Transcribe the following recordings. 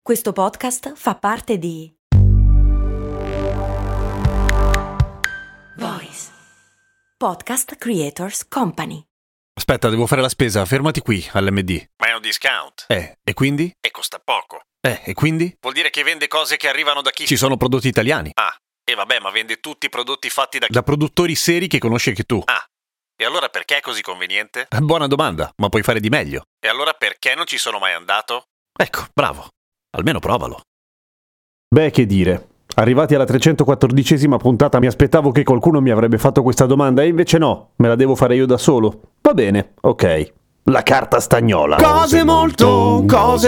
Questo podcast fa parte di Voice Podcast Creators Company. Aspetta, devo fare la spesa, fermati qui all'MD. Ma è un discount. E quindi? E costa poco. E quindi? Vuol dire che vende cose che arrivano da chi? Ci sono prodotti italiani. Ah, e vabbè, ma vende tutti i prodotti fatti da chi? Da produttori seri che conosci anche tu. Ah, e allora perché è così conveniente? Buona domanda, ma puoi fare di meglio. E allora perché non ci sono mai andato? Ecco, bravo. Almeno provalo. Beh, che dire. Arrivati alla 314esima puntata mi aspettavo che qualcuno mi avrebbe fatto questa domanda e invece no, me la devo fare io da solo. Va bene, ok. La carta stagnola. Cose molto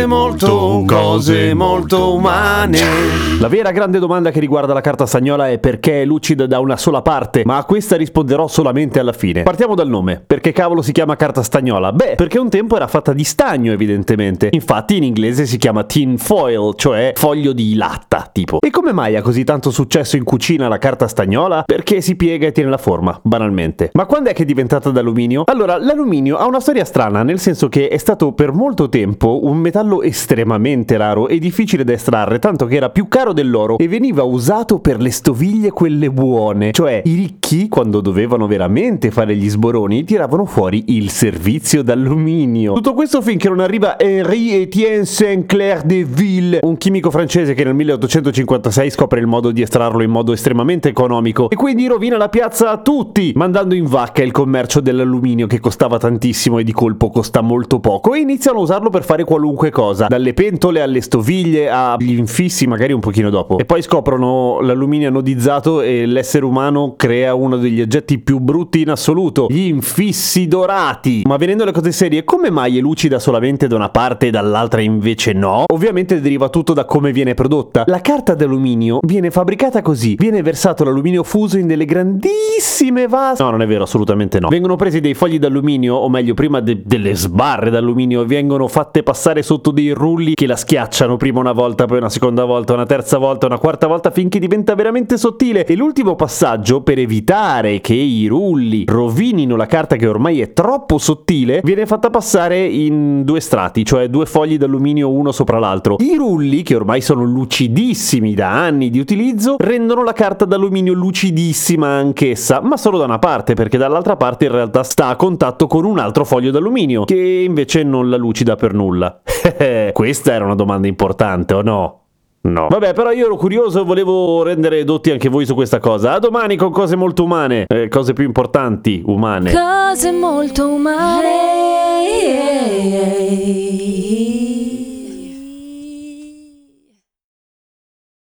umane. La vera grande domanda che riguarda la carta stagnola è perché è lucida da una sola parte, ma a questa risponderò solamente alla fine. Partiamo dal nome. Perché cavolo si chiama carta stagnola? Beh, perché un tempo era fatta di stagno, evidentemente. Infatti in inglese si chiama tin foil, cioè foglio di latta, tipo. E come mai ha così tanto successo in cucina la carta stagnola? Perché si piega e tiene la forma, banalmente. Ma quando è che è diventata d'alluminio? Allora, l'alluminio ha una storia strana, nel senso che è stato per molto tempo un metallo estremamente raro e difficile da estrarre, tanto che era più caro dell'oro e veniva usato per le stoviglie quelle buone, cioè i ricchi, quando dovevano veramente fare gli sboroni, tiravano fuori il servizio d'alluminio. Tutto questo finché non arriva Henri Etienne Saint-Clair de Ville, un chimico francese che nel 1856 scopre il modo di estrarlo in modo estremamente economico e quindi rovina la piazza a tutti, mandando in vacca il commercio dell'alluminio che costava tantissimo e di colpo costa molto poco, e iniziano a usarlo per fare qualunque cosa, dalle pentole alle stoviglie agli infissi, magari un pochino dopo, e poi scoprono l'alluminio anodizzato e l'essere umano crea uno degli oggetti più brutti in assoluto, gli infissi dorati. Ma venendo alle cose serie, come mai è lucida solamente da una parte e dall'altra invece no? Ovviamente deriva tutto da come viene prodotta. La carta d'alluminio viene fabbricata così: viene versato l'alluminio fuso in delle grandissime vasi. No, non è vero, assolutamente no. Vengono presi dei fogli d'alluminio, o meglio prima delle sbarre d'alluminio, vengono fatte passare sotto dei rulli che la schiacciano prima una volta, poi una seconda volta, una terza volta, una quarta volta, finché diventa veramente sottile. E l'ultimo passaggio, per evitare che i rulli rovinino la carta che ormai è troppo sottile, viene fatta passare in due strati, cioè due fogli d'alluminio uno sopra l'altro. I rulli, che ormai sono lucidissimi da anni di utilizzo, rendono la carta d'alluminio lucidissima anch'essa, ma solo da una parte, perché dall'altra parte in realtà sta a contatto con un altro foglio d'alluminio che invece non la lucida per nulla. Questa era una domanda importante, o no? No. Vabbè, però io ero curioso e volevo rendere edotti anche voi su questa cosa. A domani con cose molto umane, cose più importanti, umane. Cose molto umane.